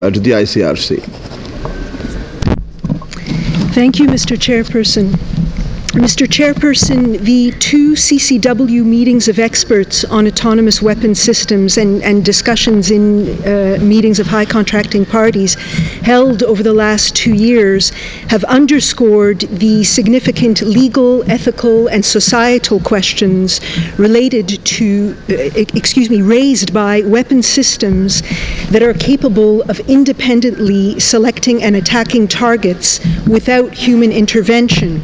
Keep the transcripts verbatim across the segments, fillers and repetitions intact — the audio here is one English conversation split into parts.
uh, to the I C R C. Thank you, Mister Chairperson. Mister Chairperson, the two C C W meetings of experts on autonomous weapon systems and, and discussions in uh, meetings of high contracting parties held over the last two years have underscored the significant legal, ethical, and societal questions related to, uh, excuse me, raised by weapon systems that are capable of independently selecting and attacking targets without human intervention.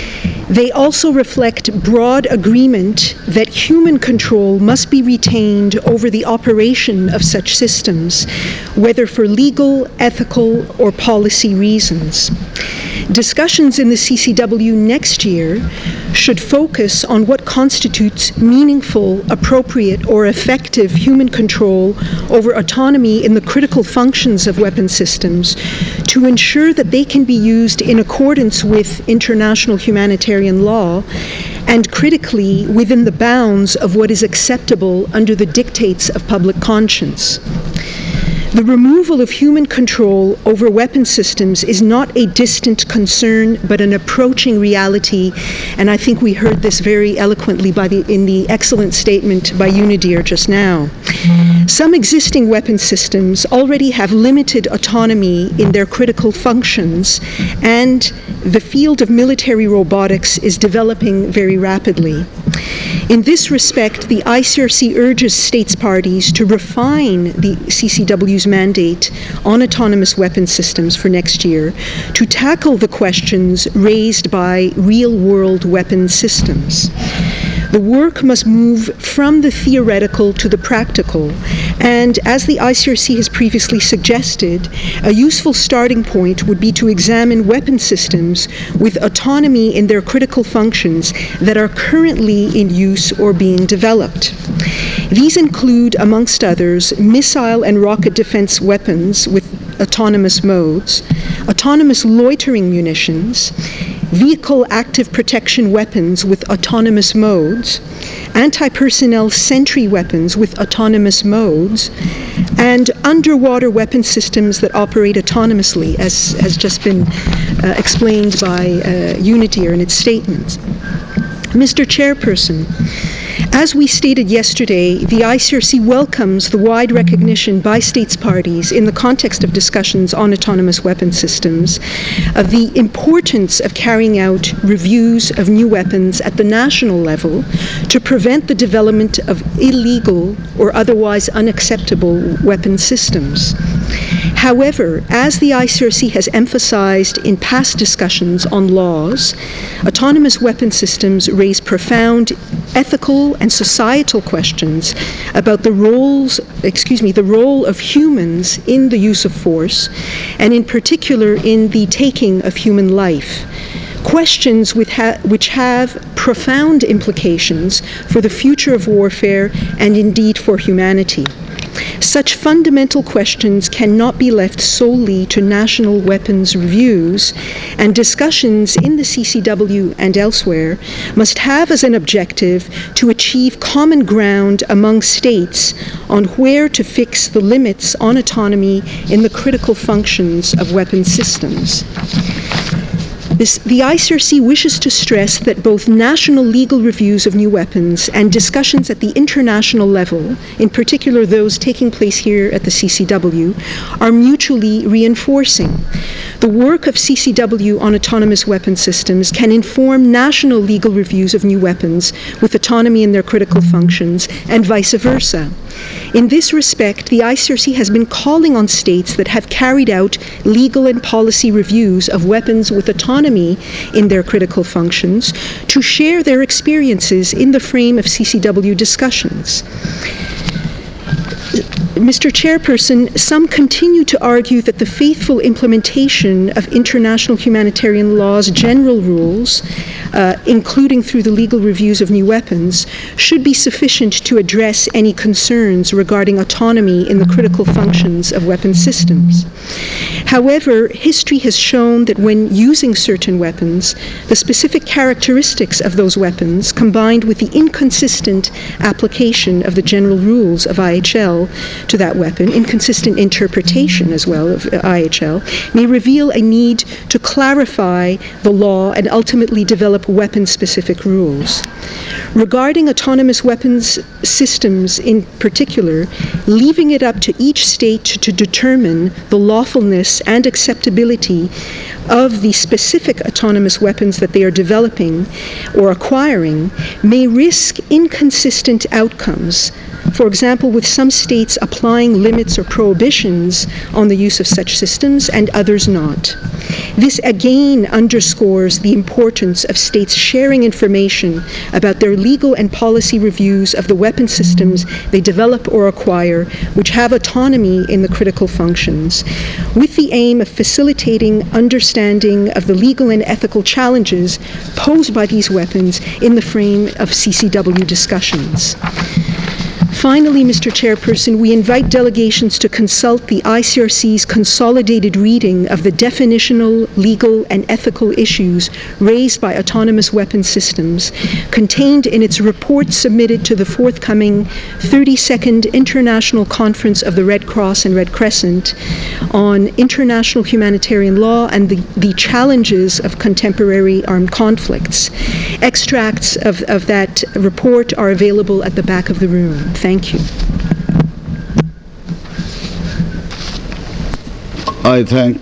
They also reflect broad agreement that human control must be retained over the operation of such systems, whether for legal, ethical, or policy reasons. Discussions in the C C W next year should focus on what constitutes meaningful, appropriate, or effective human control over autonomy in the critical functions of weapon systems to ensure that they can be used in accordance with international humanitarian law and, critically, within the bounds of what is acceptable under the dictates of public conscience. The removal of human control over weapon systems is not a distant concern, but an approaching reality, and I think we heard this very eloquently by the, in the excellent statement by Unidir just now. Some existing weapon systems already have limited autonomy in their critical functions, and the field of military robotics is developing very rapidly. In this respect, the I C R C urges states parties to refine the C C W's mandate on autonomous weapon systems for next year to tackle the questions raised by real-world weapon systems. The work must move from the theoretical to the practical, and as the I C R C has previously suggested, a useful starting point would be to examine weapon systems with autonomy in their critical functions that are currently in use or being developed. These include, amongst others, missile and rocket defense weapons with autonomous modes, autonomous loitering munitions, vehicle active protection weapons with autonomous modes, anti-personnel sentry weapons with autonomous modes, and underwater weapon systems that operate autonomously, as has just been uh, explained by uh, Unidir in its statement. Mister Chairperson, as we stated yesterday, the I C R C welcomes the wide recognition by states parties in the context of discussions on autonomous weapon systems of the importance of carrying out reviews of new weapons at the national level to prevent the development of illegal or otherwise unacceptable weapon systems. However, as the I C R C has emphasized in past discussions on laws, autonomous weapon systems raise profound ethical and societal questions about the roles, excuse me, the role of humans in the use of force, and in particular in the taking of human life. Questions with ha which have profound implications for the future of warfare and indeed for humanity. Such fundamental questions cannot be left solely to national weapons reviews, and discussions in the C C W and elsewhere must have as an objective to achieve common ground among states on where to fix the limits on autonomy in the critical functions of weapon systems. This, the I C R C wishes to stress that both national legal reviews of new weapons and discussions at the international level, in particular those taking place here at the C C W, are mutually reinforcing. The work of C C W on autonomous weapon systems can inform national legal reviews of new weapons with autonomy in their critical functions, and vice versa. In this respect, the I C R C has been calling on states that have carried out legal and policy reviews of weapons with autonomy in their critical functions to share their experiences in the frame of C C W discussions. Mister Chairperson, some continue to argue that the faithful implementation of international humanitarian law's general rules, uh, including through the legal reviews of new weapons, should be sufficient to address any concerns regarding autonomy in the critical functions of weapon systems. However, history has shown that when using certain weapons, the specific characteristics of those weapons, combined with the inconsistent application of the general rules of I H L to that weapon, inconsistent interpretation as well of I H L, may reveal a need to clarify the law and ultimately develop weapon-specific rules. Regarding autonomous weapons systems in particular, leaving it up to each state to determine the lawfulness and acceptability of the specific autonomous weapons that they are developing or acquiring may risk inconsistent outcomes. For example, with some states applying limits or prohibitions on the use of such systems and others not. This again underscores the importance of states sharing information about their legal and policy reviews of the weapon systems they develop or acquire, which have autonomy in the critical functions, with the aim of facilitating understanding of the legal and ethical challenges posed by these weapons in the frame of C C W discussions. Finally, Mister Chairperson, we invite delegations to consult the I C R C's consolidated reading of the definitional, legal, and ethical issues raised by autonomous weapon systems, contained in its report submitted to the forthcoming thirty-second International Conference of the Red Cross and Red Crescent on international humanitarian law and the, the challenges of contemporary armed conflicts. Extracts of, of that report are available at the back of the room. Thank you. I thank